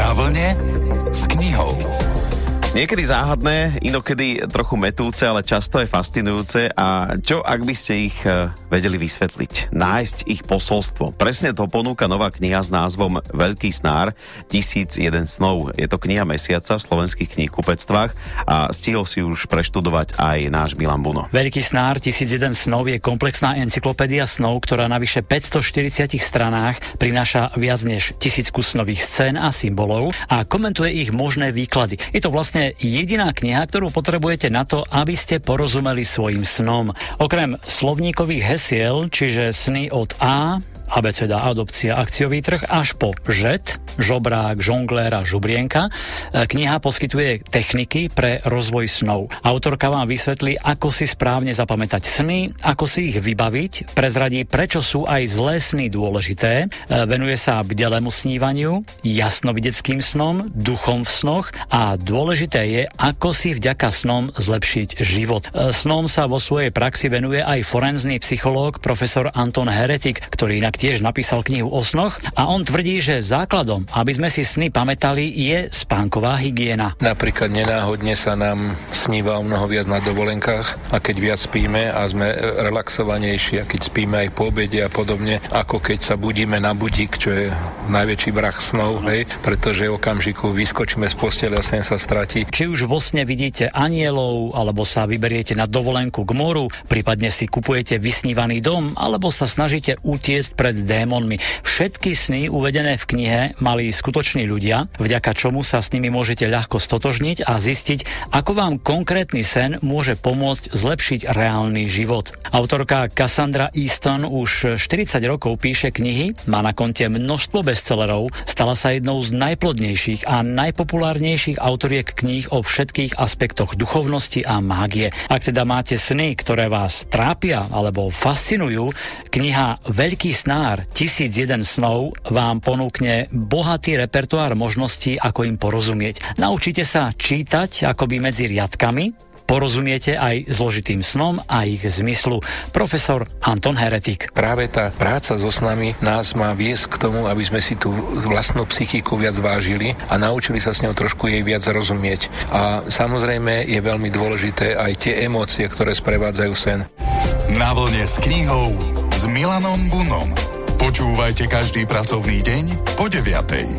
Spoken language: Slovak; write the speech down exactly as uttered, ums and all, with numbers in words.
Na vlne s knihou. Niekedy záhadné, inokedy trochu mätúce, ale často aj fascinujúce. A čo, ak by ste ich vedeli vysvetliť? Nájsť ich posolstvo. Presne to ponúka nová kniha s názvom Veľký snár, tisíc jeden snov. Je to kniha mesiaca v slovenských knihkupectvách a stihol si už preštudovať aj náš Milan Buno. Veľký snár, tisíc jeden snov je komplexná encyklopédia snov, ktorá na vyše päťstoštyridsiatich stranách prináša viac než tisícku snových scén a symbolov a komentuje ich možné výklady. Je to vlastne jediná kniha, ktorú potrebujete na to, aby ste porozumeli svojim snom. Okrem slovníkových hesiel, čiže sny od A, abeceda, adopcia, akciový trh, až po žet, žobrák, žonglér a žubrienka, kniha poskytuje techniky pre rozvoj snov. Autorka vám vysvetlí, ako si správne zapamätať sny, ako si ich vybaviť, prezradí, prečo sú aj zlé sny dôležité, venuje sa bdelému snívaniu, jasnovideckým snom, duchom v snoch a dôležité je, ako si vďaka snom zlepšiť život. Snom sa vo svojej praxi venuje aj forenzný psychológ profesor Anton Heretik, ktorý inak tiež napísal knihu o snoch a on tvrdí, že základom, aby sme si sny pamätali, je spánková hygiena. Napríklad nenáhodne sa nám sníva o mnoho viac na dovolenkách a keď viac spíme a sme relaxovanejší a keď spíme aj po obede a podobne, ako keď sa budíme na budík, čo je najväčší vrah snov, hej, pretože v okamžiku vyskočíme z postele a sen sa stratí. Či už vo sne vidíte anielov, alebo sa vyberiete na dovolenku k moru, prípadne si kupujete vysnívaný dom, alebo sa snažíte utiecť pred démonmi. Všetky sny uvedené v knihe mali skutoční ľudia, vďaka čomu sa s nimi môžete ľahko stotožniť a zistiť, ako vám konkrétny sen môže pomôcť zlepšiť reálny život. Autorka Cassandra Easton už štyridsať rokov píše knihy, má na konte množstvo bestsellerov, stala sa jednou z najplodnejších a najpopulárnejších autoriek kníh o všetkých aspektoch duchovnosti a mágie. Ak teda máte sny, ktoré vás trápia alebo fascinujú, kniha Veľký snár, tisíc jeden snov vám ponúkne bohatý repertoár možností, ako im porozumieť. Naučite sa čítať akoby medzi riadkami, porozumiete aj zložitým snom a ich zmyslu. Profesor Anton Heretik. Práve tá práca so snami nás má viesť k tomu, aby sme si tú vlastnú psychiku viac vážili a naučili sa s ňou trošku jej viac rozumieť. A samozrejme je veľmi dôležité aj tie emócie, ktoré sprevádzajú sen. Na vlne s knihou s Milanom Bunom. Počúvajte každý pracovný deň po deviatej.